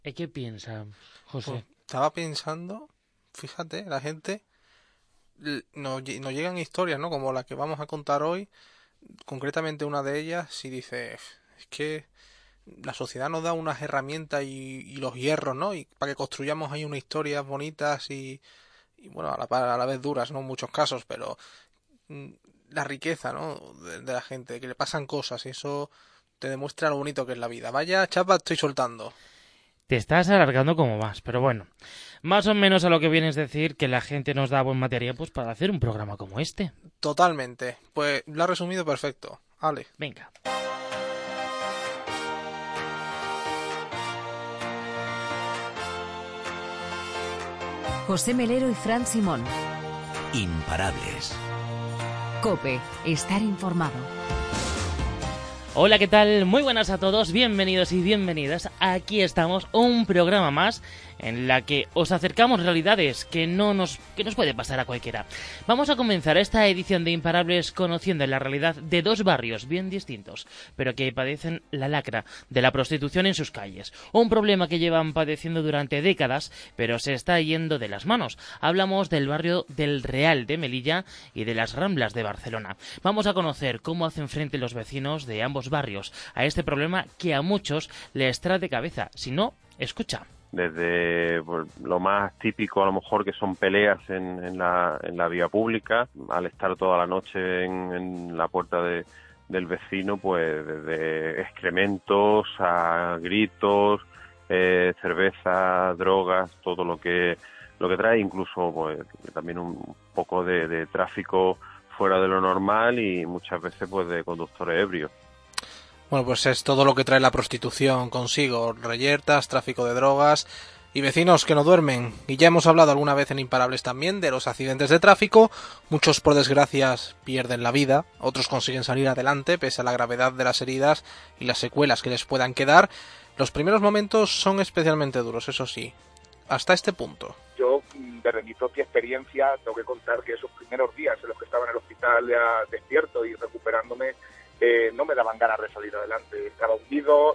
¿Qué piensa, José? Pues estaba pensando, fíjate, la gente nos llegan historias, ¿no? Como la que vamos a contar hoy, concretamente una de ellas, y dice, es que la sociedad nos da unas herramientas y los hierros, ¿no? Y para que construyamos ahí unas historias bonitas y bueno, a la vez duras, ¿no? En muchos casos, pero mm, la riqueza, ¿no? De la gente, que le pasan cosas, y eso te demuestra lo bonito que es la vida. Vaya chapa, estoy soltando. Te estás alargando como más, pero bueno, más o menos a lo que vienes a decir que la gente nos da buen material pues para hacer un programa como este. Totalmente. Pues lo ha resumido perfecto. Ale. Venga. José Melero y Fran Simón. Imparables. COPE. Estar informado. Hola, ¿qué tal? Muy buenas a todos, bienvenidos y bienvenidas. Aquí estamos, un programa más en la que os acercamos realidades que nos puede pasar a cualquiera. Vamos a comenzar esta edición de Imparables conociendo la realidad de dos barrios bien distintos, pero que padecen la lacra de la prostitución en sus calles. Un problema que llevan padeciendo durante décadas, pero se está yendo de las manos. Hablamos del barrio del Real de Melilla y de las Ramblas de Barcelona. Vamos a conocer cómo hacen frente los vecinos de ambos barrios a este problema que a muchos les trae de cabeza. Si no, escucha. Desde pues, lo más típico a lo mejor que son peleas en la vía pública, al estar toda la noche en la puerta del vecino, pues desde excrementos a gritos, cerveza, drogas, todo lo que trae, incluso pues también un poco de tráfico fuera de lo normal y muchas veces pues de conductores ebrios. Bueno, pues es todo lo que trae la prostitución consigo, reyertas, tráfico de drogas y vecinos que no duermen. Y ya hemos hablado alguna vez en Imparables también de los accidentes de tráfico. Muchos por desgracia pierden la vida, otros consiguen salir adelante pese a la gravedad de las heridas y las secuelas que les puedan quedar. Los primeros momentos son especialmente duros, eso sí, hasta este punto. Yo, desde mi propia experiencia, tengo que contar que esos primeros días en los que estaba en el hospital ya despierto y recuperándome, no me daban ganas de salir adelante. Estaba hundido,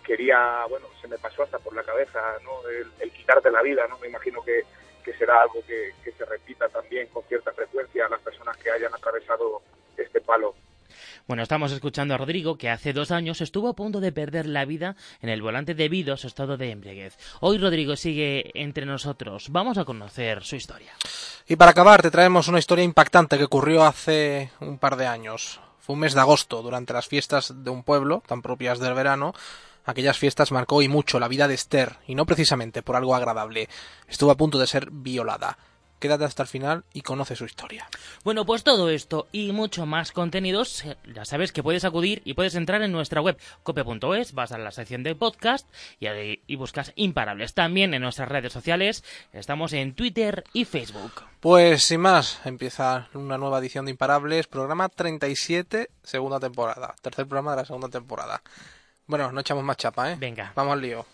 se me pasó hasta por la cabeza, ¿no? El quitarte la vida, ¿no? Me imagino que será algo que se repita también con cierta frecuencia a las personas que hayan atravesado este palo. Bueno, estamos escuchando a Rodrigo, que hace 2 años estuvo a punto de perder la vida en el volante debido a su estado de embriaguez. Hoy Rodrigo sigue entre nosotros. Vamos a conocer su historia. Y para acabar te traemos una historia impactante que ocurrió hace un par de años. Fue un mes de agosto, durante las fiestas de un pueblo, tan propias del verano. Aquellas fiestas marcó y mucho la vida de Esther, y no precisamente por algo agradable. Estuvo a punto de ser violada. Quédate hasta el final y conoce su historia. Bueno, pues todo esto y mucho más contenidos, ya sabes que puedes acudir y puedes entrar en nuestra web cope.es, vas a la sección de podcast y buscas Imparables. También en nuestras redes sociales, estamos en Twitter y Facebook. Pues sin más, empieza una nueva edición de Imparables, programa 37, segunda temporada. Tercer programa de la segunda temporada. Bueno, no echamos más chapa, ¿eh? Venga. Vamos al lío.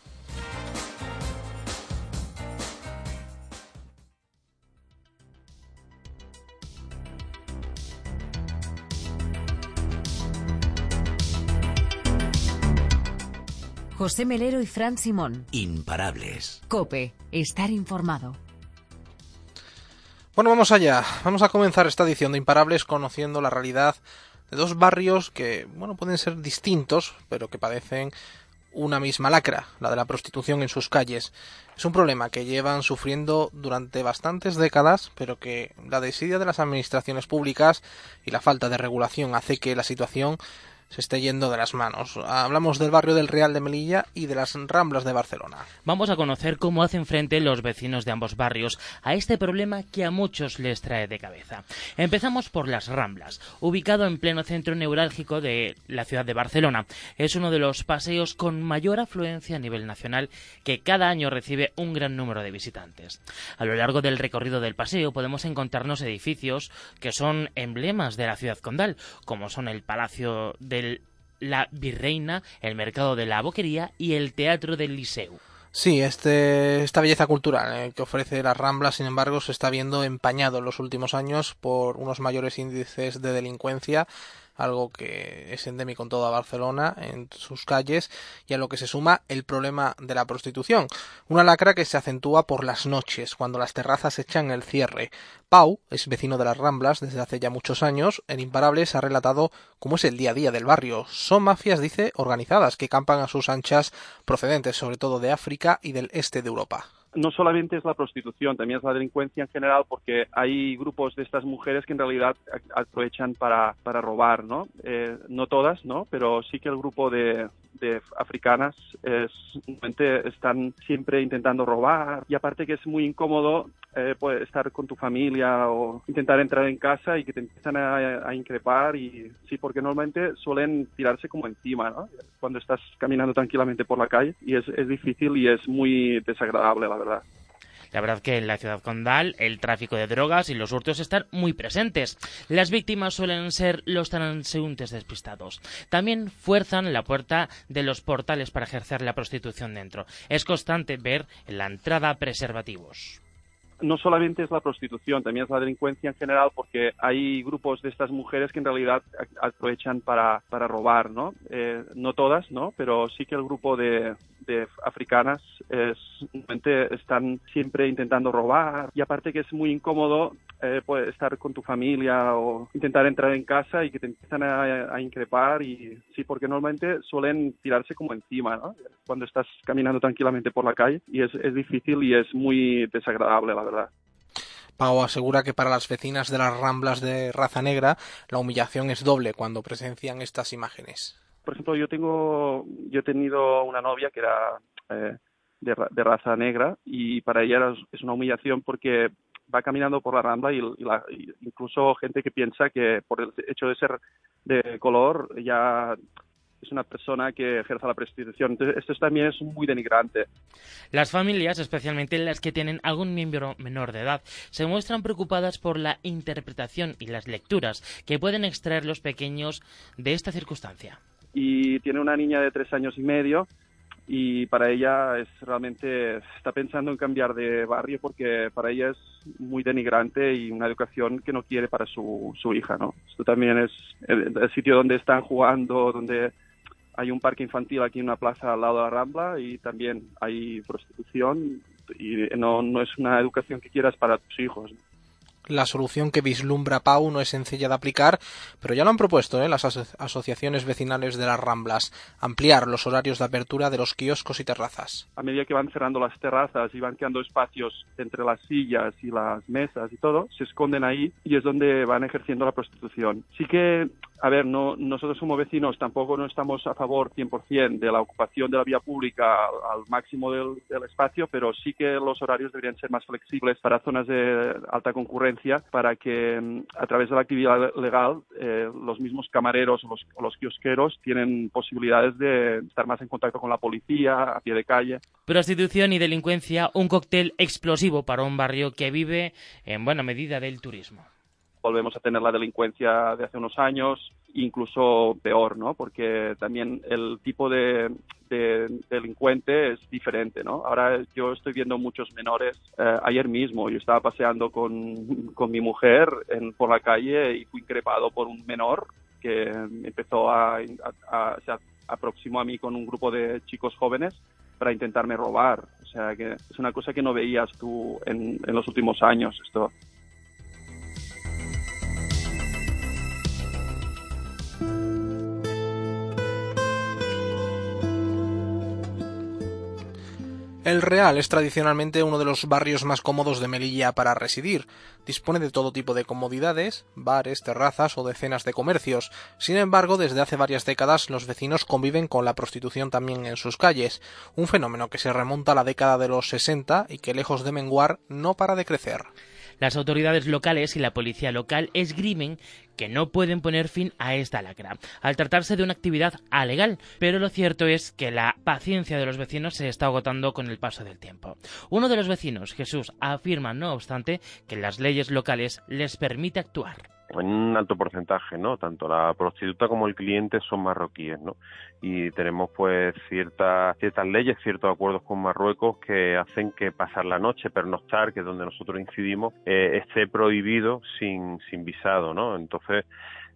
José Melero y Fran Simón. Imparables. COPE. Estar informado. Bueno, vamos allá. Vamos a comenzar esta edición de Imparables conociendo la realidad de dos barrios que, bueno, pueden ser distintos, pero que padecen una misma lacra, la de la prostitución en sus calles. Es un problema que llevan sufriendo durante bastantes décadas, pero que la desidia de las administraciones públicas y la falta de regulación hace que la situación se esté yendo de las manos. Hablamos del barrio del Real de Melilla y de las Ramblas de Barcelona. Vamos a conocer cómo hacen frente los vecinos de ambos barrios a este problema que a muchos les trae de cabeza. Empezamos por las Ramblas, ubicado en pleno centro neurálgico de la ciudad de Barcelona. Es uno de los paseos con mayor afluencia a nivel nacional, que cada año recibe un gran número de visitantes. A lo largo del recorrido del paseo podemos encontrarnos edificios que son emblemas de la ciudad condal, como son el Palacio de la Virreina, el Mercado de la Boquería y el Teatro del Liceu. Sí, esta belleza cultural que ofrece las Ramblas, sin embargo, se está viendo empañado en los últimos años por unos mayores índices de delincuencia, algo que es endémico en toda Barcelona, en sus calles, y a lo que se suma el problema de la prostitución. Una lacra que se acentúa por las noches, cuando las terrazas echan el cierre. Pau es vecino de las Ramblas desde hace ya muchos años. En Imparables ha relatado cómo es el día a día del barrio. Son mafias, dice, organizadas, que campan a sus anchas, procedentes sobre todo de África y del este de Europa. No solamente es la prostitución, también es la delincuencia en general, porque hay grupos de estas mujeres que en realidad aprovechan para robar, ¿no? No todas, ¿no? Pero sí que el grupo de africanas están siempre intentando robar, y aparte que es muy incómodo pues estar con tu familia o intentar entrar en casa y que te empiezan a increpar, y sí, porque normalmente suelen tirarse como encima, ¿no? Cuando estás caminando tranquilamente por la calle, y es difícil y es muy desagradable, la verdad. La verdad que en la ciudad condal el tráfico de drogas y los hurtos están muy presentes. Las víctimas suelen ser los transeúntes despistados. También fuerzan la puerta de los portales para ejercer la prostitución dentro. Es constante ver en la entrada preservativos. No solamente es la prostitución, también es la delincuencia en general, porque hay grupos de estas mujeres que en realidad aprovechan para robar, ¿no? No todas, ¿no? Pero sí que el grupo de africanas están siempre intentando robar, y aparte que es muy incómodo pues estar con tu familia o intentar entrar en casa y que te empiezan a increpar, y sí, porque normalmente suelen tirarse como encima, ¿no? Cuando estás caminando tranquilamente por la calle, y es difícil y es muy desagradable, la verdad. Pau asegura que para las vecinas de las Ramblas de raza negra la humillación es doble cuando presencian estas imágenes. Por ejemplo, yo he tenido una novia que era de raza negra, y para ella es una humillación porque va caminando por la Rambla y incluso gente que piensa que por el hecho de ser de color ya es una persona que ejerce la prostitución. Entonces, esto también es muy denigrante. Las familias, especialmente las que tienen algún miembro menor de edad, se muestran preocupadas por la interpretación y las lecturas que pueden extraer los pequeños de esta circunstancia. Y tiene una niña de 3 años y medio, y para ella está pensando en cambiar de barrio porque para ella es muy denigrante y una educación que no quiere para su hija, ¿no? Esto también es el sitio donde están jugando, donde hay un parque infantil aquí en una plaza al lado de la Rambla, y también hay prostitución, y no es una educación que quieras para tus hijos. La solución que vislumbra Pau no es sencilla de aplicar, pero ya lo han propuesto las asociaciones vecinales de las Ramblas: ampliar los horarios de apertura de los kioscos y terrazas. A medida que van cerrando las terrazas y van quedando espacios entre las sillas y las mesas y todo, se esconden ahí, y es donde van ejerciendo la prostitución. Sí que, a ver, nosotros como vecinos tampoco no estamos a favor 100% de la ocupación de la vía pública al máximo del espacio, pero sí que los horarios deberían ser más flexibles para zonas de alta concurrencia, para que a través de la actividad legal los mismos camareros o los kiosqueros tienen posibilidades de estar más en contacto con la policía a pie de calle. Prostitución y delincuencia, un cóctel explosivo para un barrio que vive en buena medida del turismo. Volvemos a tener la delincuencia de hace unos años, incluso peor, ¿no? Porque también el tipo de delincuente es diferente, ¿no? Ahora yo estoy viendo muchos menores. Ayer mismo yo estaba paseando con mi mujer por la calle y fui increpado por un menor que empezó se aproximó a mí con un grupo de chicos jóvenes para intentarme robar. O sea, que es una cosa que no veías tú en los últimos años, esto. El Real es tradicionalmente uno de los barrios más cómodos de Melilla para residir. Dispone de todo tipo de comodidades, bares, terrazas o decenas de comercios. Sin embargo, desde hace varias décadas los vecinos conviven con la prostitución también en sus calles, un fenómeno que se remonta a la década de los 60 y que, lejos de menguar, no para de crecer. Las autoridades locales y la policía local esgrimen que no pueden poner fin a esta lacra, al tratarse de una actividad alegal, pero lo cierto es que la paciencia de los vecinos se está agotando con el paso del tiempo. Uno de los vecinos, Jesús, afirma, no obstante, que las leyes locales les permite actuar. En un alto porcentaje, ¿no? Tanto la prostituta como el cliente son marroquíes, ¿no? Y tenemos pues ciertas leyes, ciertos acuerdos con Marruecos que hacen que pasar la noche, pernoctar, que es donde nosotros incidimos, esté prohibido sin visado, ¿no? Entonces,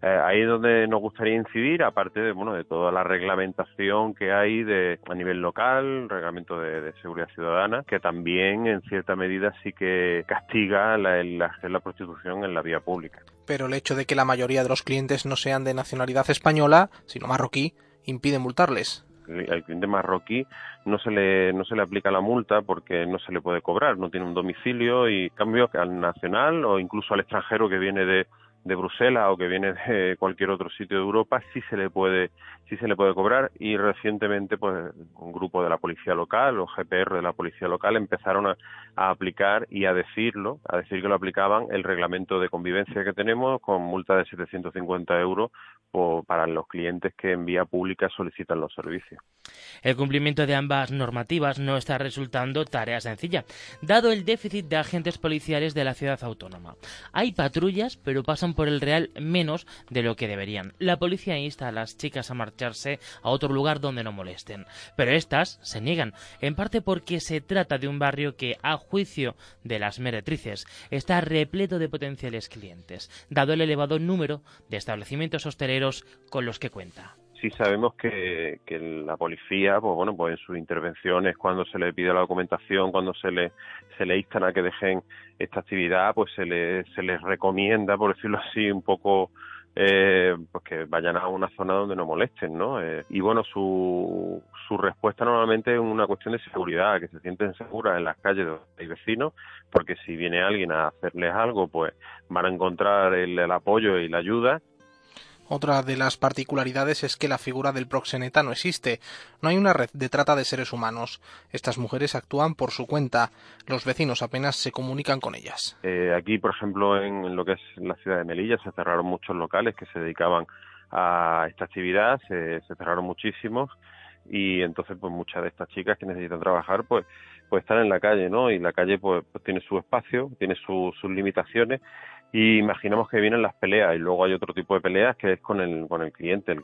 Ahí es donde nos gustaría incidir, aparte de, bueno, de toda la reglamentación que hay a nivel local, reglamento de seguridad ciudadana, que también en cierta medida sí que castiga la prostitución en la vía pública. Pero el hecho de que la mayoría de los clientes no sean de nacionalidad española, sino marroquí, impide multarles. Al cliente marroquí no se le aplica la multa porque no se le puede cobrar, no tiene un domicilio, y en cambio al nacional o incluso al extranjero que viene de Bruselas o que viene de cualquier otro sitio de Europa sí se le puede cobrar. Y recientemente pues un grupo de la policía local o GPR de la policía local empezaron a aplicar y a decir que lo aplicaban el reglamento de convivencia que tenemos, con multa de 750 euros para los clientes que en vía pública solicitan los servicios. El cumplimiento de ambas normativas no está resultando tarea sencilla, dado el déficit de agentes policiales de la ciudad autónoma. Hay patrullas, pero pasan por el Real menos de lo que deberían. La policía insta a las chicas a marcharse a otro lugar donde no molesten, pero estas se niegan, en parte porque se trata de un barrio que, a juicio de las meretrices, está repleto de potenciales clientes, dado el elevado número de establecimientos hosteleros con los que cuenta. Sí sabemos que la policía, pues en sus intervenciones, cuando se le pide la documentación, cuando se le instan a que dejen esta actividad, pues se les recomienda, por decirlo así, un poco pues que vayan a una zona donde no molesten, ¿no? Y bueno, su respuesta normalmente es una cuestión de seguridad, que se sienten seguras en las calles donde hay vecinos, porque si viene alguien a hacerles algo, pues van a encontrar el apoyo y la ayuda. Otra de las particularidades es que la figura del proxeneta no existe. No hay una red de trata de seres humanos. Estas mujeres actúan por su cuenta. Los vecinos apenas se comunican con ellas. Aquí, por ejemplo, en lo que es la ciudad de Melilla, se cerraron muchos locales que se dedicaban a esta actividad, se cerraron muchísimos, y entonces pues muchas de estas chicas que necesitan trabajar pues están en la calle, ¿no? Y la calle pues tiene su espacio, tiene sus limitaciones. Y imaginamos que vienen las peleas, y luego hay otro tipo de peleas que es con el cliente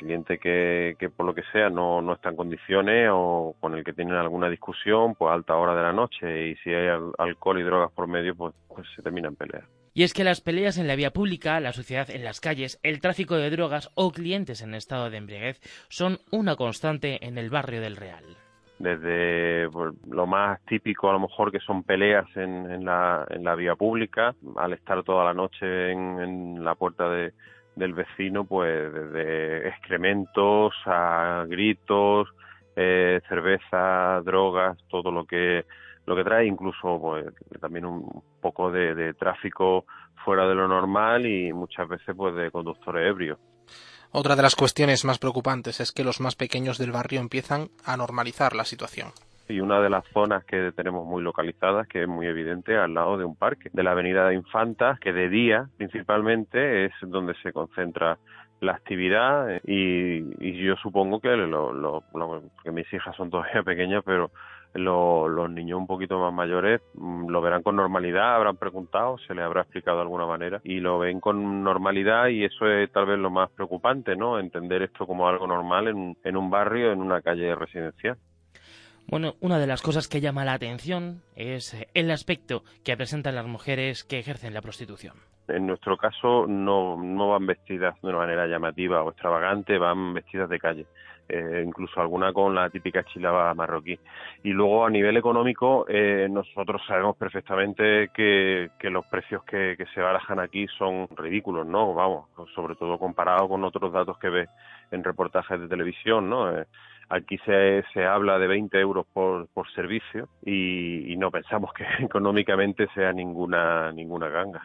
que por lo que sea no está en condiciones, o con el que tienen alguna discusión pues a alta hora de la noche, y si hay alcohol y drogas por medio pues se termina en peleas. Y es que las peleas en la vía pública, la suciedad en las calles, el tráfico de drogas o clientes en estado de embriaguez son una constante en el barrio del Real. Desde pues, lo más típico a lo mejor, que son peleas en la vía pública, al estar toda la noche en la puerta del vecino, pues desde excrementos a gritos, cerveza, drogas, todo lo que trae, incluso pues también un poco de tráfico fuera de lo normal, y muchas veces pues de conductores ebrios. Otra de las cuestiones más preocupantes es que los más pequeños del barrio empiezan a normalizar la situación. Y una de las zonas que tenemos muy localizadas, que es muy evidente, al lado de un parque, de la avenida de Infantas, que de día principalmente es donde se concentra la actividad, y yo supongo que que mis hijas son todavía pequeñas, pero los niños un poquito más mayores lo verán con normalidad, habrán preguntado, se les habrá explicado de alguna manera, y lo ven con normalidad, y eso es tal vez lo más preocupante, ¿no? Entender esto como algo normal en un barrio, en una calle residencial. Bueno, una de las cosas que llama la atención es el aspecto que presentan las mujeres que ejercen la prostitución. En nuestro caso no van vestidas de una manera llamativa o extravagante, van vestidas de calle, incluso alguna con la típica chilaba marroquí. Y luego a nivel económico, nosotros sabemos perfectamente que los precios que se barajan aquí son ridículos, ¿no? Vamos, sobre todo comparado con otros datos que ves en reportajes de televisión, ¿no? Aquí se habla de 20 euros por servicio, y no pensamos que económicamente sea ninguna ganga.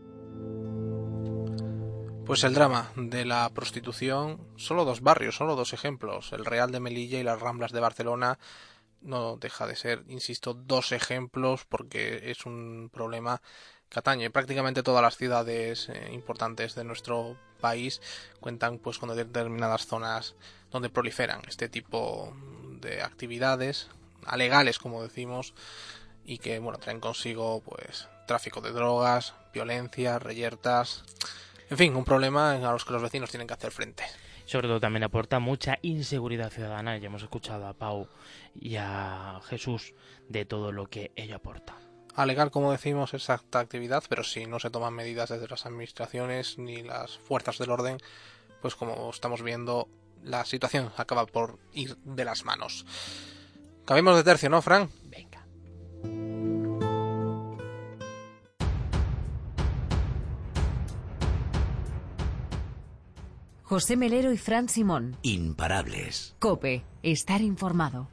Pues el drama de la prostitución, solo dos barrios, solo dos ejemplos, el Real de Melilla y las Ramblas de Barcelona, no deja de ser, insisto, dos ejemplos, porque es un problema que atañe prácticamente todas las ciudades importantes de nuestro país. Cuentan pues con determinadas zonas donde proliferan este tipo de actividades alegales, como decimos, y que bueno, traen consigo pues tráfico de drogas, violencia, reyertas, en fin, un problema a los que los vecinos tienen que hacer frente. Sobre todo también aporta mucha inseguridad ciudadana, y ya hemos escuchado a Pau y a Jesús de todo lo que ello aporta. alegar, como decimos, exacta actividad, pero si no se toman medidas desde las administraciones ni las fuerzas del orden, pues como estamos viendo, la situación acaba por ir de las manos. Cambiemos de tercio, ¿no, Fran? Venga. José Melero y Fran Simón. Imparables. COPE. Estar informado.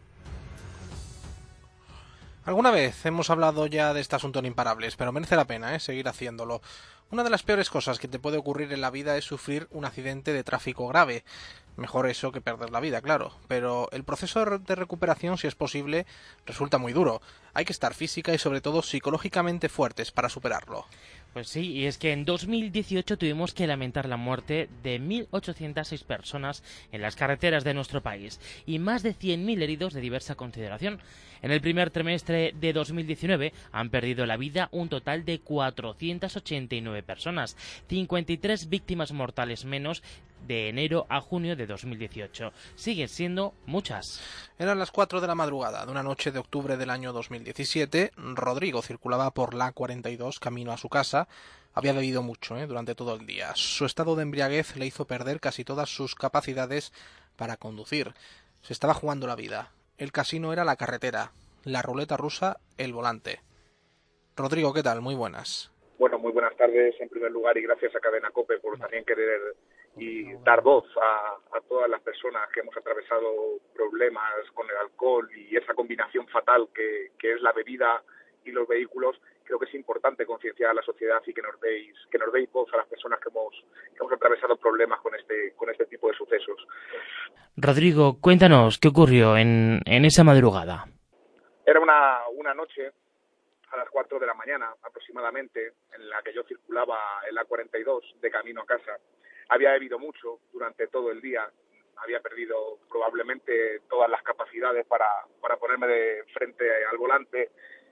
Alguna vez hemos hablado ya de este asunto en Imparables, pero merece la pena seguir haciéndolo. Una de las peores cosas que te puede ocurrir en la vida es sufrir un accidente de tráfico grave. Mejor eso que perder la vida, claro. Pero el proceso de recuperación, si es posible, resulta muy duro. Hay que estar física y sobre todo psicológicamente fuertes para superarlo. Pues sí, y es que en 2018 tuvimos que lamentar la muerte de 1.806 personas en las carreteras de nuestro país y más de 100.000 heridos de diversa consideración. En el primer trimestre de 2019 han perdido la vida un total de 489 personas, 53 víctimas mortales menos de enero a junio de 2018. Siguen siendo muchas. Eran las 4 de la madrugada de una noche de octubre del año 2017. Rodrigo circulaba por la A42 camino a su casa. Había bebido mucho durante todo el día. Su estado de embriaguez le hizo perder casi todas sus capacidades para conducir. Se estaba jugando la vida. El casino era la carretera, la ruleta rusa el volante. Rodrigo, ¿qué tal? Muy buenas. Bueno, muy buenas tardes en primer lugar y gracias a Cadena COPE por también querer y dar voz a todas las personas que hemos atravesado problemas con el alcohol y esa combinación fatal que es la bebida y los vehículos. Creo que es importante concienciar a la sociedad y que nos deis voz a las personas que hemos atravesado problemas con este tipo de sucesos. Rodrigo, cuéntanos, ¿qué ocurrió en esa madrugada? Era una noche a las 4 de la mañana aproximadamente, en la que yo circulaba en la 42 de camino a casa. Había bebido mucho durante todo el día, había perdido probablemente todas las capacidades para ponerme de frente al volante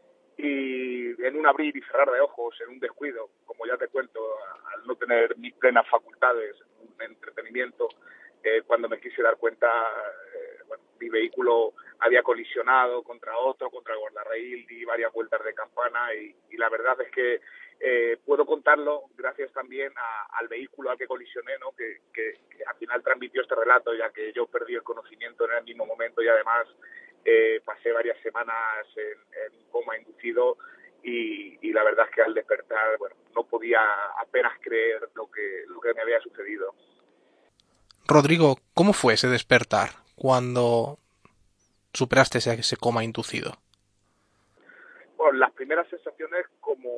y en un abrir y cerrar de ojos, en un descuido, como ya te cuento, al no tener mis plenas facultades, un entretenimiento, cuando me quise dar cuenta, mi vehículo había colisionado contra el guardarraíl, di varias vueltas de campana y la verdad es que puedo contarlo gracias también al vehículo al que colisioné, ¿no? que al final transmitió este relato, ya que yo perdí el conocimiento en el mismo momento y además pasé varias semanas en coma inducido y la verdad es que al despertar, bueno, no podía apenas creer lo que me había sucedido. Rodrigo, ¿cómo fue ese despertar cuando superaste ese coma inducido? Bueno, las primeras sensaciones, como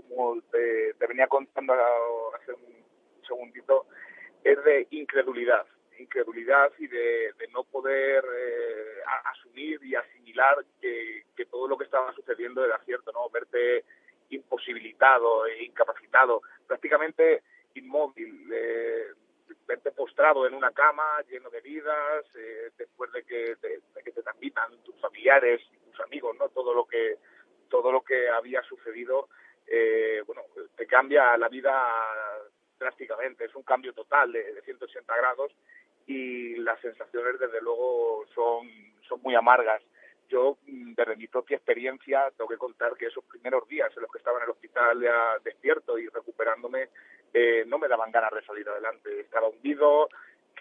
te venía contando hace un segundito, es de incredulidad y de no poder asumir y asimilar que todo lo que estaba sucediendo era cierto, ¿no? Verte imposibilitado e incapacitado, prácticamente inmóvil, verte postrado en una cama lleno de heridas, después de que te transmitan tus familiares y tus amigos, ¿no? Todo lo que había sucedido, bueno, te cambia la vida drásticamente, es un cambio total de 180 grados y las sensaciones desde luego son muy amargas. Yo, desde mi propia experiencia, tengo que contar que esos primeros días en los que estaba en el hospital ya despierto y recuperándome, no me daban ganas de salir adelante. Estaba hundido,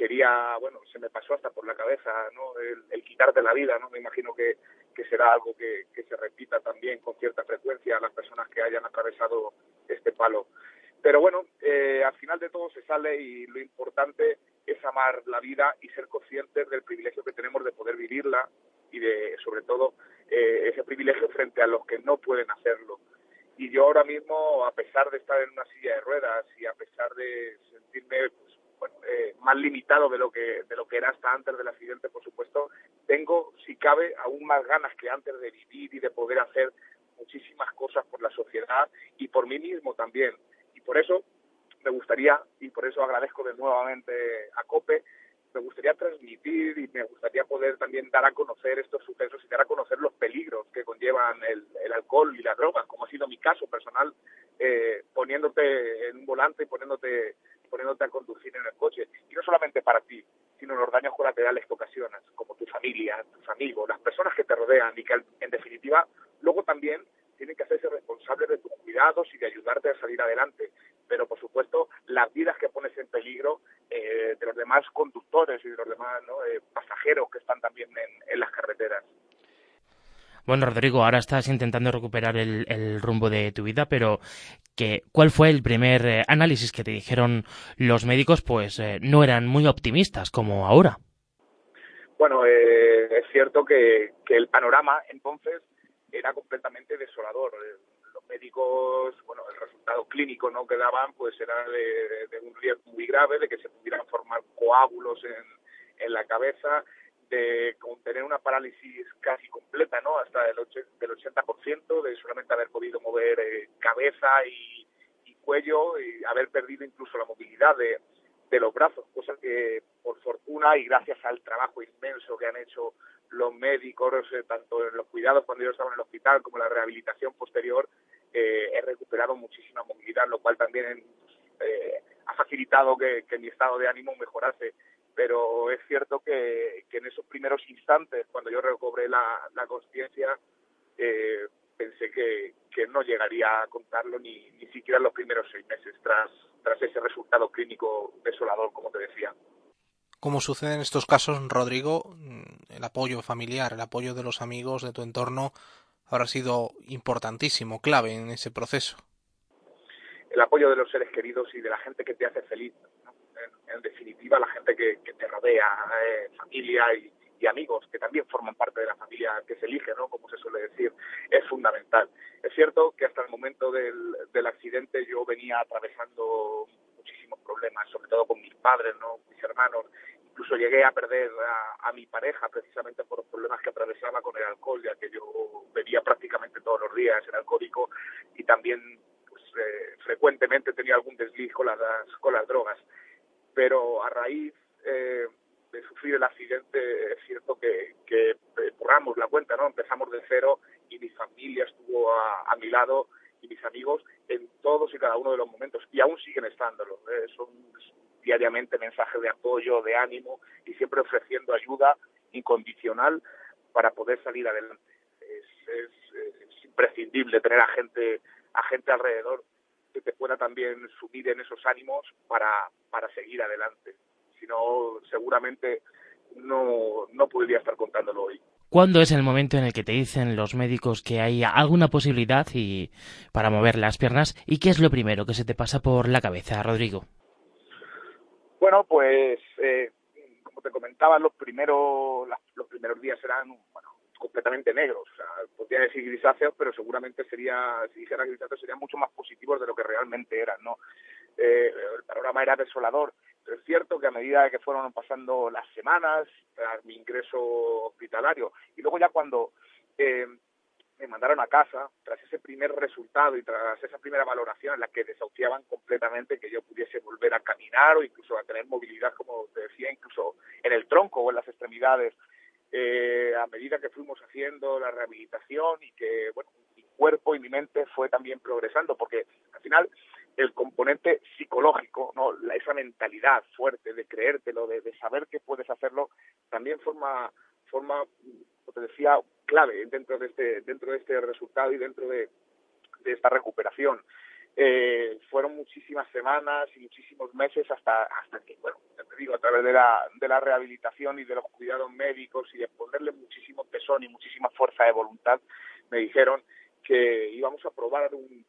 se me pasó hasta por la cabeza, ¿no? El quitarte la vida, ¿no? Me imagino que será algo que se repita también con cierta frecuencia a las personas que hayan atravesado este palo. Pero bueno, al final de todo se sale y lo importante es amar la vida y ser conscientes del privilegio que tenemos de poder vivirla y de, sobre todo, ese privilegio frente a los que no pueden hacerlo. Y yo ahora mismo, a pesar de estar en una silla de ruedas y a pesar de sentirme más limitado de lo que era hasta antes del accidente, por supuesto, tengo, si cabe, aún más ganas que antes de vivir y de poder hacer muchísimas cosas por la sociedad y por mí mismo también. Y por eso me gustaría, y por eso agradezco de nuevamente a COPE, me gustaría transmitir y me gustaría poder también dar a conocer estos sucesos y dar a conocer los peligros que conllevan el alcohol y las drogas, como ha sido mi caso personal, poniéndote en un volante y poniéndote a conducir en el coche. Y no solamente para ti, sino los daños colaterales que ocasionas, como tu familia, tus amigos, las personas que te rodean y que en definitiva luego también tienen que hacerse preparados y de ayudarte a salir adelante. Pero, por supuesto, las vidas que pones en peligro de los demás conductores y de los demás, ¿no?, pasajeros que están también en las carreteras. Bueno, Rodrigo, ahora estás intentando recuperar el rumbo de tu vida, pero ¿cuál fue el primer análisis que te dijeron los médicos? Pues no eran muy optimistas como ahora. Bueno, es cierto que el panorama entonces era completamente desolador. Los médicos, bueno, el resultado clínico, ¿no?, que daban pues era de un riesgo muy grave, de que se pudieran formar coágulos en la cabeza, de tener una parálisis casi completa, ¿no?, hasta del 80%, de solamente haber podido mover cabeza y cuello, y haber perdido incluso la movilidad de los brazos, cosa que por fortuna y gracias al trabajo inmenso que han hecho los médicos, tanto en los cuidados cuando yo estaba en el hospital como en la rehabilitación posterior, he recuperado muchísima movilidad, lo cual también ha facilitado que mi estado de ánimo mejorase. Pero es cierto que en esos primeros instantes, cuando yo recobré la consciencia, pensé que no llegaría a contarlo ni siquiera en los primeros 6 meses tras ese resultado clínico desolador, como te decía. Como sucede en estos casos, Rodrigo, el apoyo familiar, el apoyo de los amigos, de tu entorno, habrá sido importantísimo, clave en ese proceso. El apoyo de los seres queridos y de la gente que te hace feliz, ¿no? En definitiva, la gente que te rodea, familia y amigos, que también forman parte de la familia que se elige, ¿no?, como se suele decir, es fundamental. Es cierto que hasta el momento del accidente yo venía atravesando muchísimos problemas, sobre todo con mis padres, ¿no?, mis hermanos. Incluso llegué a perder a mi pareja precisamente por los problemas que atravesaba con el alcohol, ya que yo bebía prácticamente todos los días, era alcohólico, y también pues, frecuentemente tenía algún desliz con las drogas. Pero a raíz de sufrir el accidente, es cierto que borramos la cuenta, ¿no? Empezamos de cero y mi familia estuvo a mi lado y mis amigos en todos y cada uno de los momentos, y aún siguen estándolo. Son diariamente mensajes de apoyo, de ánimo, y siempre ofreciendo ayuda incondicional para poder salir adelante. Es imprescindible tener a gente alrededor que te pueda también sumir en esos ánimos para seguir adelante. Si no, seguramente no podría estar contándolo hoy. ¿Cuándo es el momento en el que te dicen los médicos que hay alguna posibilidad para mover las piernas? ¿Y qué es lo primero que se te pasa por la cabeza, Rodrigo? Bueno, pues como te comentaba, los primeros días eran completamente negros. O sea, podría decir grisáceos, pero seguramente si dijera grisáceos serían mucho más positivos de lo que realmente eran, ¿no? El panorama era desolador. Pero es cierto que a medida que fueron pasando las semanas, tras mi ingreso hospitalario, y luego ya cuando me mandaron a casa, tras ese primer resultado y tras esa primera valoración en la que desahuciaban completamente que yo pudiese volver a caminar o incluso a tener movilidad, como te decía, incluso en el tronco o en las extremidades, a medida que fuimos haciendo la rehabilitación y que, bueno, mi cuerpo y mi mente fue también progresando, porque al final el componente psicológico, ¿no?, esa mentalidad fuerte de creértelo, de saber que puedes hacerlo, también forma, como te decía, clave dentro de este resultado y dentro de esta recuperación. Fueron muchísimas semanas y muchísimos meses hasta que, bueno, te digo, a través de la rehabilitación y de los cuidados médicos y de ponerle muchísimo tesón y muchísima fuerza de voluntad, me dijeron que íbamos a probar un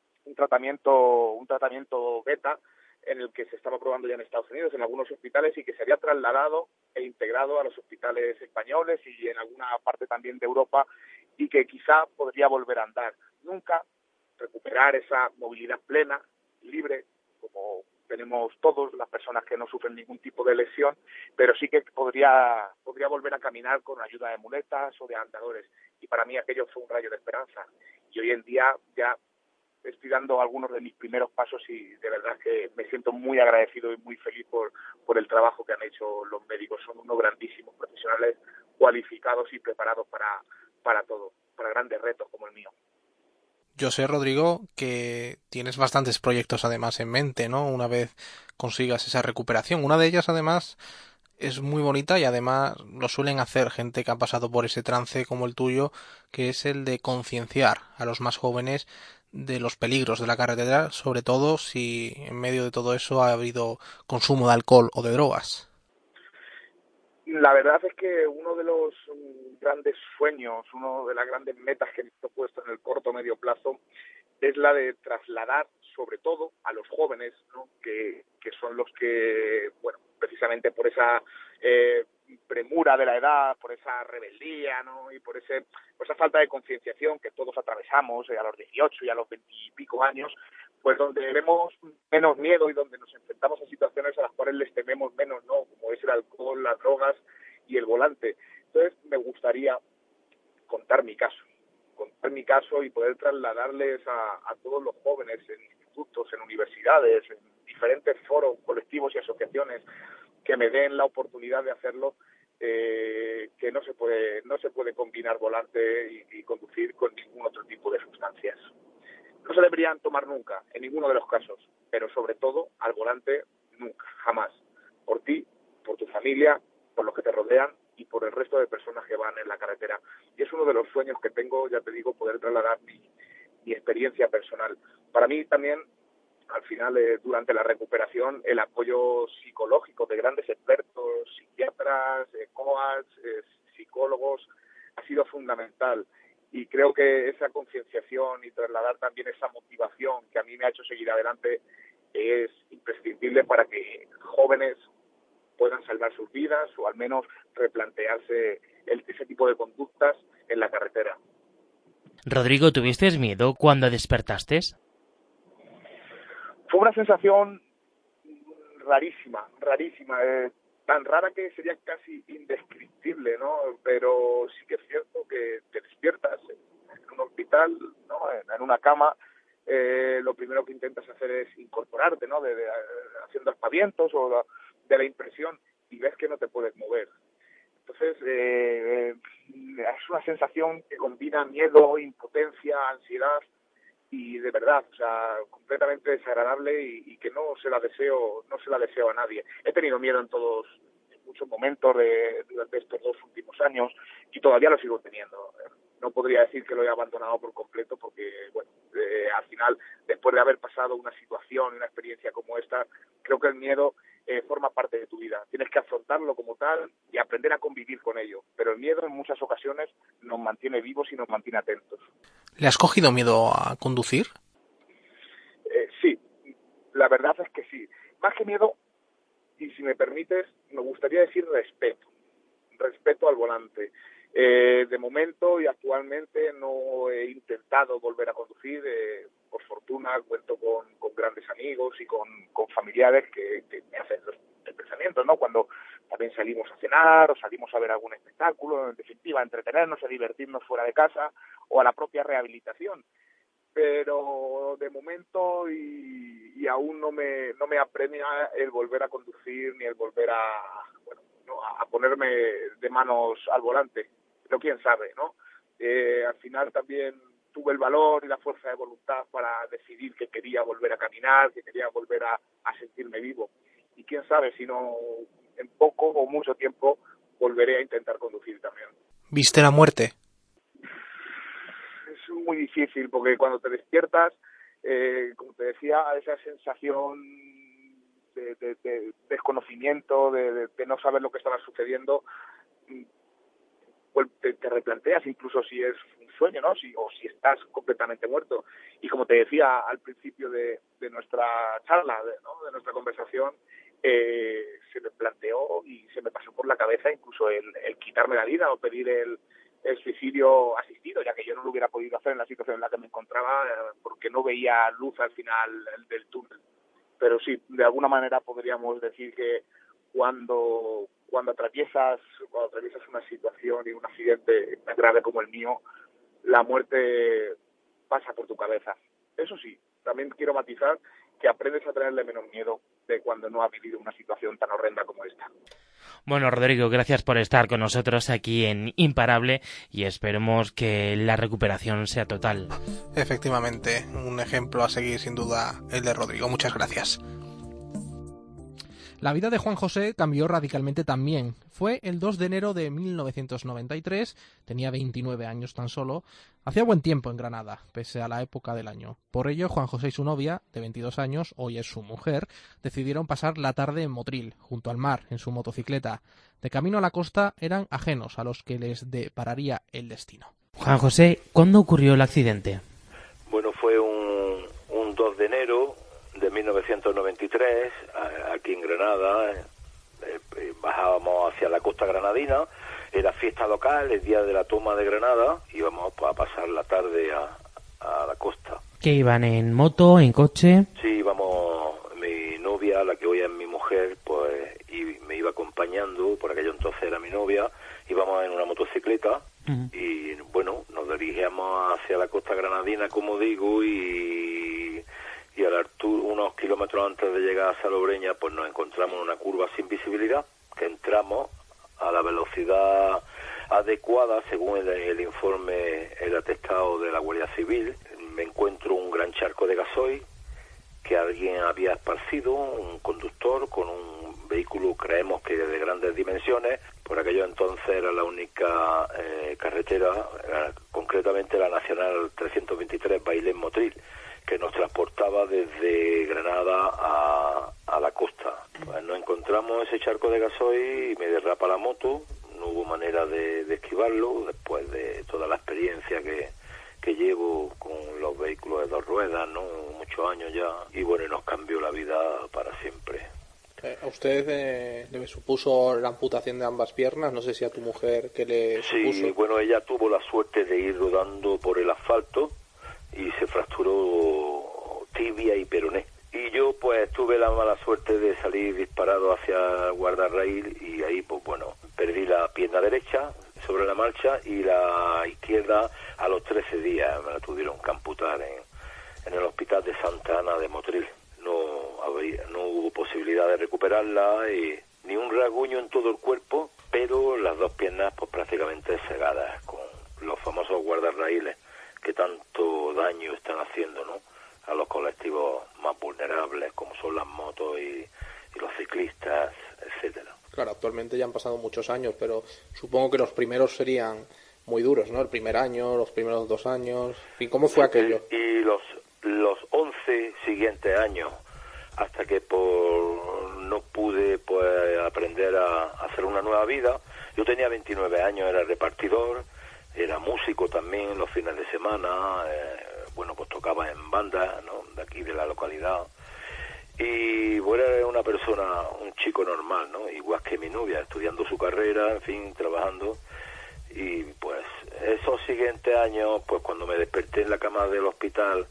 tratamiento beta en el que se estaba probando ya en Estados Unidos, en algunos hospitales, y que se había trasladado e integrado a los hospitales españoles y en alguna parte también de Europa, y que quizá podría volver a andar. Nunca recuperar esa movilidad plena, libre, como tenemos todos las personas que no sufren ningún tipo de lesión, pero sí que podría volver a caminar con ayuda de muletas o de andadores. Y para mí aquello fue un rayo de esperanza. Y hoy en día ya estoy dando algunos de mis primeros pasos y de verdad que me siento muy agradecido y muy feliz por el trabajo que han hecho los médicos. Son unos grandísimos profesionales cualificados y preparados para todo, para grandes retos como el mío. Yo sé, Rodrigo, que tienes bastantes proyectos además en mente, ¿no? Una vez consigas esa recuperación. Una de ellas, además, es muy bonita y además lo suelen hacer gente que ha pasado por ese trance como el tuyo, que es el de concienciar a los más jóvenes de los peligros de la carretera, sobre todo si en medio de todo eso ha habido consumo de alcohol o de drogas. La verdad es que uno de los grandes sueños, una de las grandes metas que me he puesto en el corto o medio plazo es la de trasladar, sobre todo, a los jóvenes, ¿no? que son los que, bueno, precisamente por esa premura de la edad, por esa rebeldía, ¿no? Y por esa falta de concienciación que todos atravesamos a los 18 y a los 20 y pico años, pues donde vemos menos miedo y donde nos enfrentamos a situaciones a las cuales les tememos menos, ¿no? Como es el alcohol, las drogas y el volante. Entonces, me gustaría contar mi caso y poder trasladarles a todos los jóvenes en institutos, en universidades, en diferentes foros, colectivos y asociaciones que me den la oportunidad de hacerlo, que no se puede combinar volante y conducir con ningún otro tipo de sustancias. No se deberían tomar nunca, en ninguno de los casos, pero sobre todo al volante nunca, jamás. Por ti, por tu familia, por los que te rodean y por el resto de personas que van en la carretera. Y es uno de los sueños que tengo, ya te digo, poder trasladar mi experiencia personal. Para mí también, al final, durante la recuperación, el apoyo psicológico de grandes expertos, psiquiatras, coach, psicólogos, ha sido fundamental. Y creo que esa concienciación y trasladar también esa motivación que a mí me ha hecho seguir adelante es imprescindible para que jóvenes puedan salvar sus vidas o al menos replantearse ese tipo de conductas en la carretera. Rodrigo, ¿tuviste miedo cuando despertaste? Fue una sensación rarísima, tan rara que sería casi indescriptible, ¿no? Pero sí que es cierto que te despiertas en un hospital, ¿no? En una cama, lo primero que intentas hacer es incorporarte, ¿no? Haciendo aspavientos o de la impresión y ves que no te puedes mover. Entonces, es una sensación que combina miedo, impotencia, ansiedad y de verdad, o sea, completamente desagradable y que no se la deseo a nadie. He tenido miedo en muchos momentos durante estos 2 últimos años y todavía lo sigo teniendo. No podría decir que lo he abandonado por completo porque, bueno, al final, después de haber pasado una situación, una experiencia como esta, creo que el miedo forma parte de tu vida. Tienes que afrontarlo como tal y aprender a convivir con ello. Pero el miedo en muchas ocasiones nos mantiene vivos y nos mantiene atentos. ¿Le has cogido miedo a conducir? Sí, la verdad es que sí. Más que miedo, y si me permites, me gustaría decir respeto al volante. De momento y actualmente no he intentado volver a conducir. Por fortuna cuento con grandes amigos y con familiares que me hacen el pensamiento, ¿no? Cuando también salimos a cenar o salimos a ver algún espectáculo, en definitiva, a entretenernos, a divertirnos fuera de casa o a la propia rehabilitación. Pero de momento y aún no me apremia el volver a conducir ni el volver a ponerme de manos al volante. Pero quién sabe, ¿no? Al final también tuve el valor y la fuerza de voluntad para decidir que quería volver a caminar, que quería volver a sentirme vivo. Y quién sabe si no en poco o mucho tiempo volveré a intentar conducir también. ¿Viste la muerte? Es muy difícil porque cuando te despiertas, como te decía, esa sensación de desconocimiento, de no saber lo que estaba sucediendo, pues te replanteas incluso si es un sueño, ¿no? O si estás completamente muerto. Y como te decía al principio de nuestra charla, de nuestra conversación, se me planteó y se me pasó por la cabeza incluso el quitarme la vida o pedir el suicidio asistido, ya que yo no lo hubiera podido hacer en la situación en la que me encontraba porque no veía luz al final del túnel. Pero sí, de alguna manera podríamos decir que cuando atraviesas una situación y un accidente tan grave como el mío, la muerte pasa por tu cabeza. Eso sí, también quiero matizar que aprendes a tenerle menos miedo de cuando no has vivido una situación tan horrenda como esta. Bueno, Rodrigo, gracias por estar con nosotros aquí en Imparable y esperemos que la recuperación sea total. Efectivamente, un ejemplo a seguir sin duda el de Rodrigo. Muchas gracias. La vida de Juan José cambió radicalmente también. Fue el 2 de enero de 1993, tenía 29 años tan solo. Hacía buen tiempo en Granada, pese a la época del año. Por ello, Juan José y su novia, de 22 años, hoy es su mujer, decidieron pasar la tarde en Motril, junto al mar, en su motocicleta. De camino a la costa eran ajenos a los que les depararía el destino. Juan José, ¿cuándo ocurrió el accidente? Bueno, fue un 2 de enero de 1993, aquí en Granada. Bajábamos hacia la costa granadina, era fiesta local, el día de la toma de Granada, íbamos a pasar la tarde a la costa. ¿Qué iban, en moto, en coche? Sí, íbamos, mi novia, la que hoy es mi mujer, pues me iba acompañando, por aquello entonces era mi novia, íbamos en una motocicleta. Y bueno, nos dirigíamos hacia la costa granadina, como digo, y a la altura, unos kilómetros antes de llegar a Salobreña, pues nos encontramos en una curva sin visibilidad, que entramos a la velocidad adecuada, según el informe, el atestado de la Guardia Civil. Me encuentro un gran charco de gasoil que alguien había esparcido, un conductor con un vehículo, creemos que de grandes dimensiones. Por aquello entonces era la única carretera, concretamente la Nacional 323 Bailén-Motril, que nos transportaba desde Granada a la costa. Pues nos encontramos ese charco de gasoil y me derrapa la moto, no hubo manera de esquivarlo, después de toda la experiencia que llevo con los vehículos de dos ruedas, ¿no? Muchos años ya, y bueno, nos cambió la vida para siempre. ¿A usted le supuso la amputación de ambas piernas? No sé si a tu mujer, ¿qué le supuso? Sí, bueno, ella tuvo la suerte de ir rodando por el asfalto y se fracturó tibia y peroné. Y yo pues tuve la mala suerte de salir disparado hacia el guardarraíl y ahí pues bueno, perdí la pierna derecha sobre la marcha y la izquierda a los 13 días me la tuvieron que amputar en el hospital de Santa Ana de Motril. No hubo posibilidad de recuperarla, ni un rasguño en todo el cuerpo, pero las dos piernas pues prácticamente cegadas, con los famosos guardarraíles que tanto daño están haciendo, ¿no?, a los colectivos más vulnerables, como son las motos y los ciclistas, etcétera. Claro, actualmente ya han pasado muchos años, pero supongo que los primeros serían muy duros, ¿no? El primer año, los primeros 2 años. ¿Y cómo fue aquello? Y los 11 siguientes años, hasta que no pude pues aprender a hacer una nueva vida. Yo tenía 29 años, era repartidor, era músico también los fines de semana, bueno, pues tocaba en bandas, ¿no?, de aquí de la localidad. Y bueno, era una persona, un chico normal, ¿no?, igual que mi novia, estudiando su carrera, en fin, trabajando. Y pues esos siguientes años, pues cuando me desperté en la cama del hospital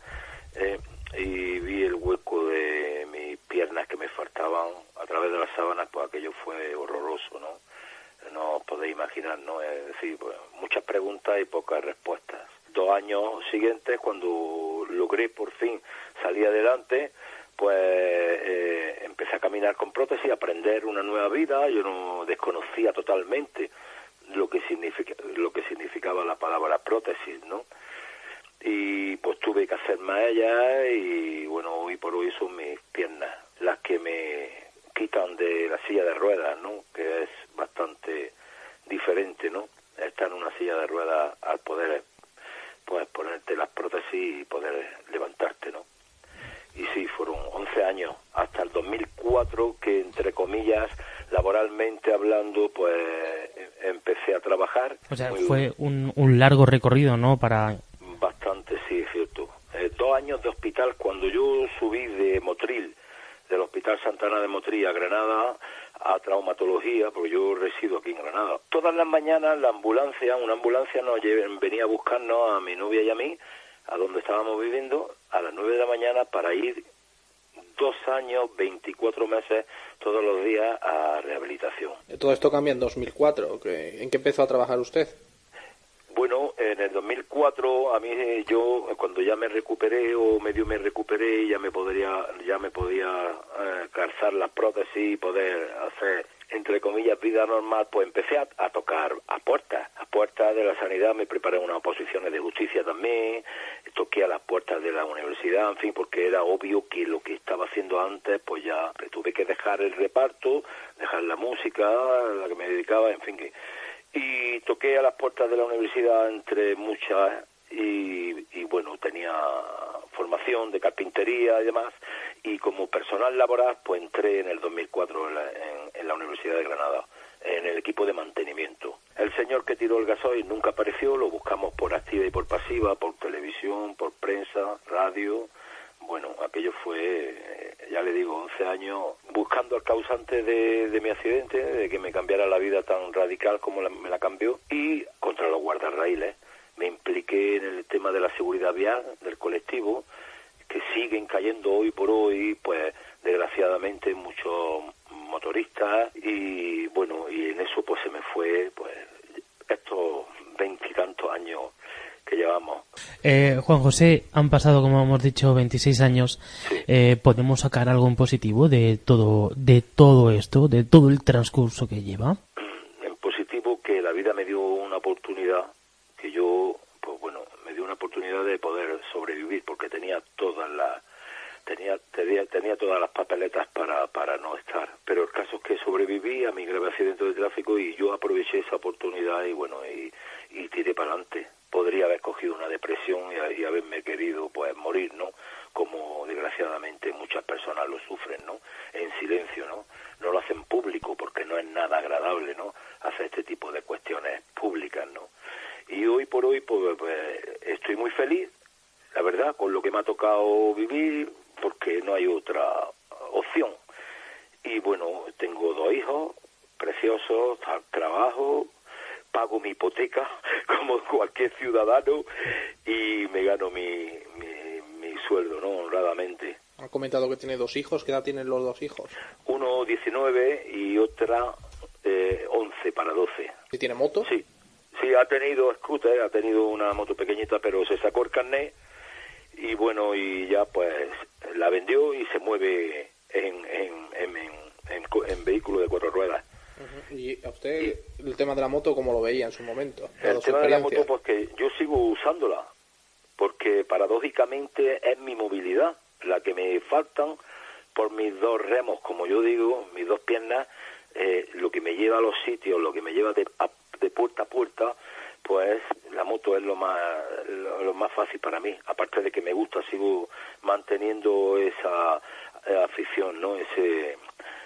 y vi el hueco de mis piernas que me faltaban a través de las sábanas, pues aquello fue horroroso, ¿no? No os podéis imaginar, ¿no? Es decir, pues, muchas preguntas y pocas respuestas. 2 años siguientes, cuando logré por fin salir adelante, pues empecé a caminar con prótesis, a aprender una nueva vida. Yo no desconocía totalmente lo que significaba la palabra prótesis, ¿no? Y pues tuve que hacer más ellas y bueno, hoy por hoy son mis piernas las que me quitan de la silla de ruedas, ¿no?, que es bastante diferente, ¿no?, estar en una silla de ruedas al poder pues ponerte las prótesis y poder levantarte, ¿no? Y sí, fueron 11 años, hasta el 2004, que entre comillas, laboralmente hablando, pues empecé a trabajar. O sea, fue un largo recorrido, ¿no?, para... Bastante, sí, es cierto. 2 años de hospital. Cuando yo subí de Motril, del Hospital Santa Ana de Motril a Granada, a traumatología, porque yo resido aquí en Granada. Todas las mañanas una ambulancia nos venía a buscarnos a mi novia y a mí, a donde estábamos viviendo, a las 9 de la mañana para ir 2 años, 24 meses, todos los días a rehabilitación. Todo esto cambia en 2004. ¿En qué empezó a trabajar usted? Bueno, en el 2004 a mí yo cuando ya me recuperé o medio me recuperé ya me podía calzar las prótesis y poder hacer entre comillas vida normal, pues empecé a tocar a puertas de la sanidad. Me preparé unas oposiciones de justicia también, toqué a las puertas de la universidad, en fin, porque era obvio que lo que estaba haciendo antes, pues ya tuve que dejar el reparto, dejar la música a la que me dedicaba, en fin, y toqué a las puertas de la universidad entre muchas, y bueno, tenía formación de carpintería y demás, y como personal laboral, pues entré en el 2004 en la Universidad de Granada, en el equipo de mantenimiento. El señor que tiró el gasoil nunca apareció, lo buscamos por activa y por pasiva, por televisión, por prensa, radio. Bueno, aquello fue, ya le digo, 11 años buscando al causante de mi accidente, de que me cambiara la vida tan radical como me la cambió, y contra los guardarraíles. Me impliqué en el tema de la seguridad vial del colectivo, que siguen cayendo hoy por hoy, pues desgraciadamente muchos motoristas, y bueno, y en eso pues se me fue pues estos 20 y tantos años que llevamos. Juan José, han pasado, como hemos dicho, 26 años. Sí. ¿Podemos sacar algo en positivo de todo esto, de todo el transcurso que lleva? En positivo, que la vida me dio una oportunidad, que yo, pues bueno, me dio una oportunidad de poder sobrevivir, porque tenía todas las papeletas para no estar, pero el caso es que sobreviví a mi grave accidente de tráfico, y yo aproveché esa oportunidad y bueno, y tiré para adelante. Podría haber cogido una depresión y haberme querido pues morir, ¿no? Como desgraciadamente muchas personas lo sufren, ¿no? En silencio, ¿no? No lo hacen público porque no es nada agradable, ¿no? Hacer este tipo de cuestiones públicas, ¿no? Y hoy por hoy pues estoy muy feliz, la verdad, con lo que me ha tocado vivir, porque no hay otra opción. Y bueno, tengo 2 hijos preciosos, trabajo, pago mi hipoteca como cualquier ciudadano, y me gano mi sueldo, ¿no? Honradamente. Ha comentado que tiene 2 hijos. ¿Qué edad tienen los 2 hijos? Uno 19 y otra 11 para 12. ¿Y tiene moto? Sí, ha tenido scooter, ha tenido una moto pequeñita, pero se sacó el carnet, y bueno, y ya pues la vendió y se mueve en vehículo de 4 ruedas. Uh-huh. ¿Y a usted el tema de la moto cómo lo veía en su momento? El tema de la moto, pues que yo sigo usándola, porque paradójicamente es mi movilidad la que me faltan, por mis 2 remos, como yo digo, mis 2 piernas, lo que me lleva a los sitios, lo que me lleva de puerta a puerta, pues la moto es lo más fácil para mí. Aparte de que me gusta, sigo manteniendo esa afición, ¿no? Ese,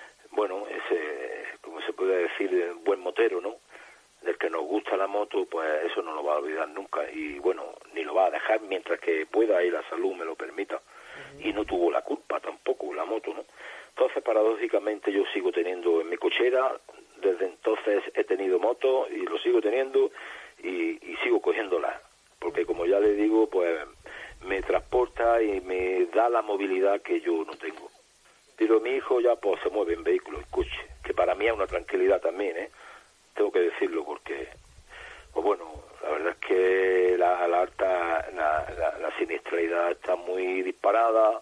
¿cómo se puede decir? Buen motero, ¿no? Del que nos gusta la moto, pues eso no lo va a olvidar nunca, y bueno, ni lo va a dejar mientras que pueda y la salud me lo permita. Uh-huh. Y no tuvo la culpa tampoco la moto, ¿no? Entonces, paradójicamente, yo sigo teniendo en mi cochera, desde entonces he tenido moto y lo sigo teniendo, y sigo cogiéndola, porque como ya le digo, pues me transporta y me da la movilidad que yo no tengo. Pero mi hijo ya pues se mueve en vehículo, en coche, que para mí es una tranquilidad también, tengo que decirlo, porque pues bueno, la verdad es que la siniestralidad está muy disparada,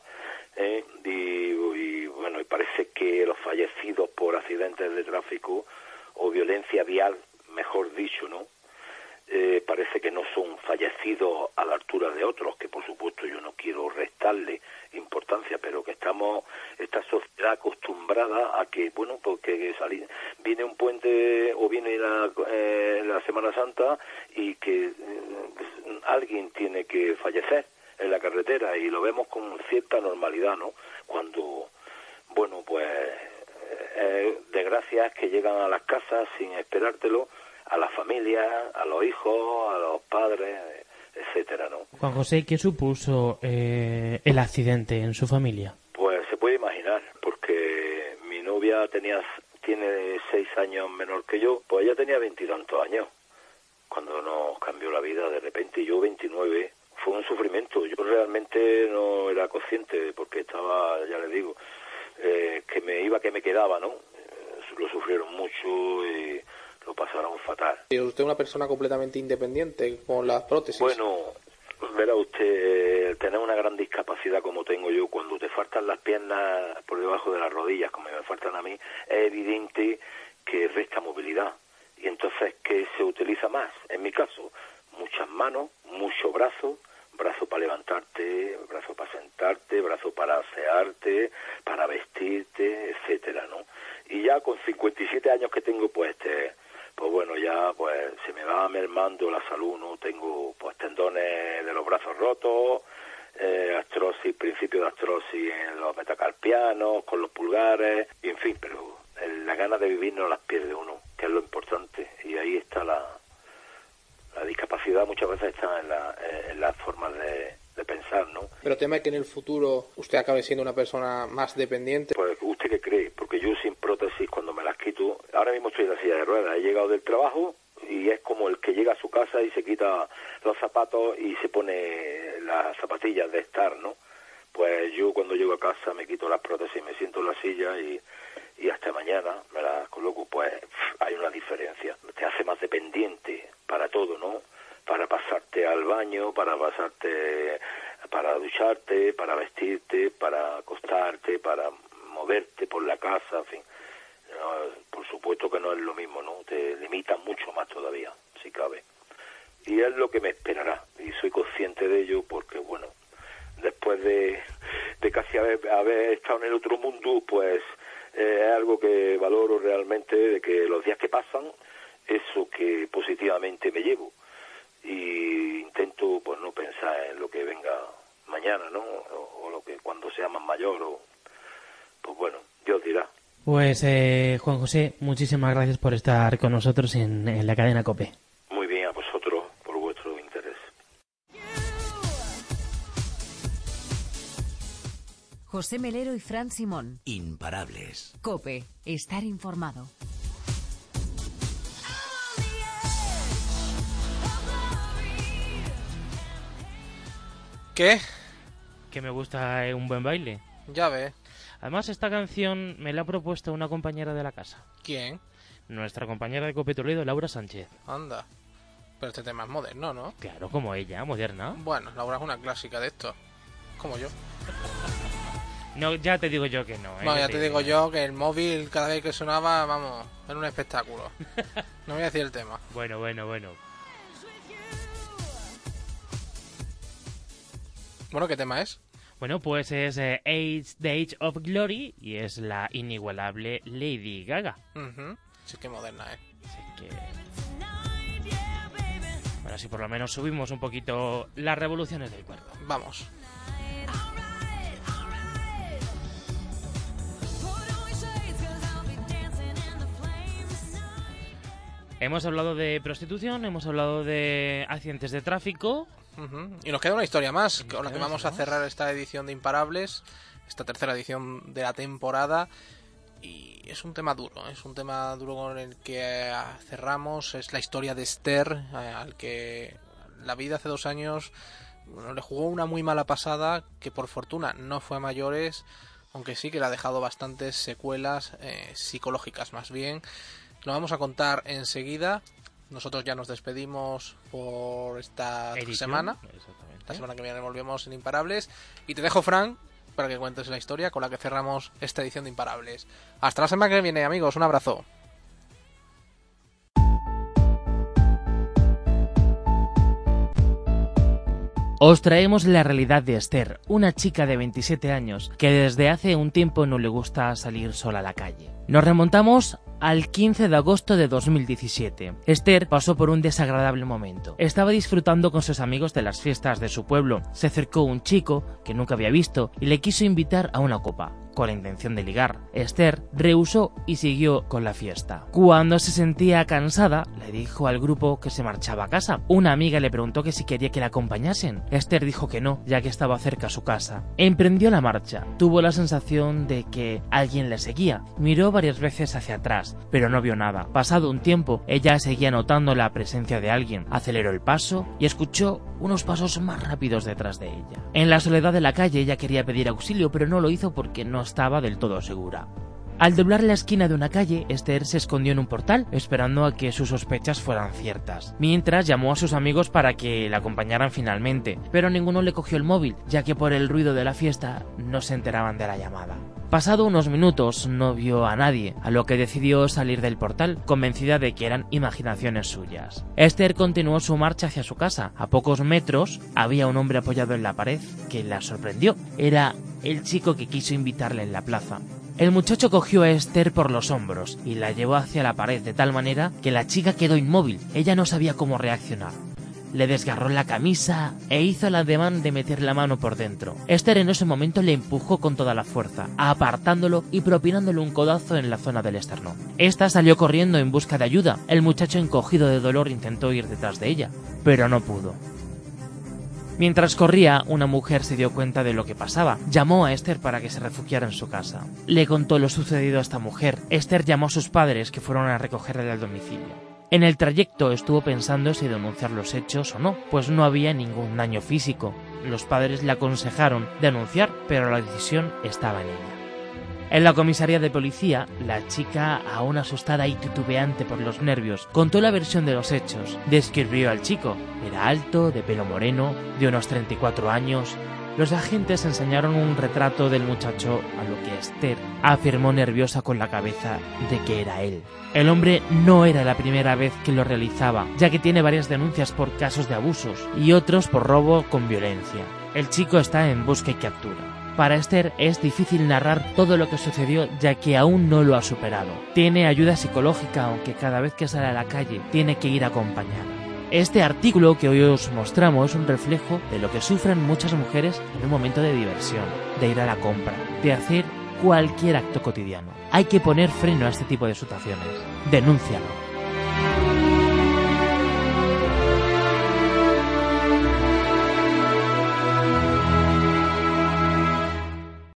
y bueno, y parece que los fallecidos por accidentes de tráfico o violencia vial, mejor dicho, ¿no? Parece que no son fallecidos a la altura de otros, que por supuesto yo no quiero restarle importancia, pero que esta sociedad acostumbrada a que, bueno, porque viene un puente o viene la Semana Santa, y que alguien tiene que fallecer en la carretera, y lo vemos con cierta normalidad, ¿no? Cuando, bueno, pues desgracias que llegan a las casas sin esperártelo, a las familias, a los hijos, a los padres, etcétera, ¿no? Juan José, ¿qué supuso el accidente en su familia? Pues se puede imaginar, porque mi novia tiene 6 años menor que yo, pues ella tenía 20 y tantos años cuando nos cambió la vida de repente, y yo 29. Fue un sufrimiento. Yo realmente no era consciente, porque estaba, ya le digo, que me quedaba, ¿no? Lo sufrieron mucho y lo pasaron fatal. ¿Y usted es una persona completamente independiente con las prótesis? Bueno, verá usted, tener una gran discapacidad como tengo yo, cuando te faltan las piernas por debajo de las rodillas, como me faltan a mí, es evidente que resta movilidad. Y entonces, ¿qué se utiliza más? En mi caso, muchas manos, mucho brazo, brazo para levantarte, brazo para sentarte, brazo para asearte, para vestirte, etcétera, ¿no? Y ya con 57 años que tengo, pues bueno, ya pues se me va mermando la salud, ¿no? Tengo pues tendones de los brazos rotos, artrosis, principio de artrosis en los metacarpianos, con los pulgares, y en fin, pero la gana de vivir no las pierde uno, que es lo importante, y ahí está la discapacidad, muchas veces está en las formas de pensar, ¿no? Pero teme que en el futuro usted acabe siendo una persona más dependiente. Pues, ¿usted qué cree? Porque yo sin prótesis, cuando me las quito, ahora mismo estoy en la silla de ruedas, he llegado del trabajo y es como el que llega a su casa y se quita los zapatos y se pone las zapatillas de estar, ¿no? Pues yo cuando llego a casa me quito las prótesis, me siento en la silla y hasta mañana me las coloco, pues hay una diferencia. Te hace más dependiente para todo, ¿no? Para pasarte al baño, para ducharte, para vestirte, para acostarte, para moverte por la casa, en fin. No, por supuesto que no es lo mismo, ¿no? Te limita mucho más todavía, si cabe. Y es lo que me esperará, y soy consciente de ello porque, bueno, después de casi haber estado en el otro mundo, pues es algo que valoro realmente, de que los días que pasan, eso que positivamente me llevo. Y intento pues no pensar en lo que venga mañana, ¿no? O lo que cuando sea más mayor, pues bueno, Dios dirá. Pues Juan José, muchísimas gracias por estar con nosotros en la cadena COPE. Muy bien, a vosotros por vuestro interés. José Melero y Fran Simón. Imparables. COPE. Estar informado. ¿Qué? Que me gusta un buen baile. Ya ve. Además, esta canción me la ha propuesto una compañera de la casa. ¿Quién? Nuestra compañera de COPE Toledo, Laura Sánchez. Anda. Pero este tema es moderno, ¿no? Claro, como ella, moderna. Bueno, Laura es una clásica de esto. Como yo. No, ya te digo yo que no. No, ya te digo yo que el móvil cada vez que sonaba, vamos, era un espectáculo. No voy a decir el tema. Bueno. Bueno, ¿qué tema es? Bueno, pues es The Age of Glory y es la inigualable Lady Gaga. Sí que moderna, ¿eh? Así que... Bueno, si por lo menos subimos un poquito las revoluciones del cuerpo. Vamos. Hemos hablado de prostitución, hemos hablado de accidentes de tráfico. Y nos queda una historia más, con la que vamos a cerrar esta edición de Imparables, esta tercera edición de la temporada. Y es un tema duro con el que cerramos. Es la historia de Esther, al que la vida hace 2 años le jugó una muy mala pasada, que por fortuna no fue a mayores, aunque sí que le ha dejado bastantes secuelas psicológicas más bien. Lo vamos a contar enseguida. Nosotros ya nos despedimos por esta semana. La semana que viene volvemos en Imparables. Y te dejo, Fran, para que cuentes la historia con la que cerramos esta edición de Imparables. Hasta la semana que viene, amigos. Un abrazo. Os traemos la realidad de Esther, una chica de 27 años que desde hace un tiempo no le gusta salir sola a la calle. Nos remontamos al 15 de agosto de 2017. Esther pasó por un desagradable momento. Estaba disfrutando con sus amigos de las fiestas de su pueblo. Se acercó un chico que nunca había visto y le quiso invitar a una copa, con la intención de ligar. Esther rehusó y siguió con la fiesta. Cuando se sentía cansada, le dijo al grupo que se marchaba a casa. Una amiga le preguntó que si quería que la acompañasen. Esther dijo que no, ya que estaba cerca a su casa. Emprendió la marcha. Tuvo la sensación de que alguien le seguía. Miró varias veces hacia atrás, pero no vio nada. Pasado un tiempo, ella seguía notando la presencia de alguien. Aceleró el paso y escuchó unos pasos más rápidos detrás de ella. En la soledad de la calle, ella quería pedir auxilio, pero no lo hizo porque no estaba del todo segura. Al doblar la esquina de una calle, Esther se escondió en un portal, esperando a que sus sospechas fueran ciertas. Mientras llamó a sus amigos para que la acompañaran finalmente, pero ninguno le cogió el móvil, ya que por el ruido de la fiesta no se enteraban de la llamada. Pasado unos minutos no vio a nadie, a lo que decidió salir del portal, convencida de que eran imaginaciones suyas. Esther continuó su marcha hacia su casa. A pocos metros había un hombre apoyado en la pared que la sorprendió. Era el chico que quiso invitarle en la plaza. El muchacho cogió a Esther por los hombros y la llevó hacia la pared de tal manera que la chica quedó inmóvil. Ella no sabía cómo reaccionar. Le desgarró la camisa e hizo el ademán de meter la mano por dentro. Esther en ese momento le empujó con toda la fuerza, apartándolo y propinándole un codazo en la zona del esternón. Esta salió corriendo en busca de ayuda. El muchacho, encogido de dolor, intentó ir detrás de ella, pero no pudo. Mientras corría, una mujer se dio cuenta de lo que pasaba. Llamó a Esther para que se refugiara en su casa. Le contó lo sucedido a esta mujer. Esther llamó a sus padres, que fueron a recogerle al domicilio. En el trayecto estuvo pensando si denunciar los hechos o no, pues no había ningún daño físico. Los padres le aconsejaron denunciar, pero la decisión estaba en ella. En la comisaría de policía, la chica, aún asustada y titubeante por los nervios, contó la versión de los hechos. Describió al chico. Era alto, de pelo moreno, de unos 34 años. Los agentes enseñaron un retrato del muchacho, a lo que Esther afirmó nerviosa con la cabeza de que era él. El hombre no era la primera vez que lo realizaba, ya que tiene varias denuncias por casos de abusos y otros por robo con violencia. El chico está en busca y captura. Para Esther es difícil narrar todo lo que sucedió, ya que aún no lo ha superado. Tiene ayuda psicológica, aunque cada vez que sale a la calle tiene que ir acompañada. Este artículo que hoy os mostramos es un reflejo de lo que sufren muchas mujeres en un momento de diversión, de ir a la compra, de hacer cualquier acto cotidiano. Hay que poner freno a este tipo de situaciones. Denúncialo.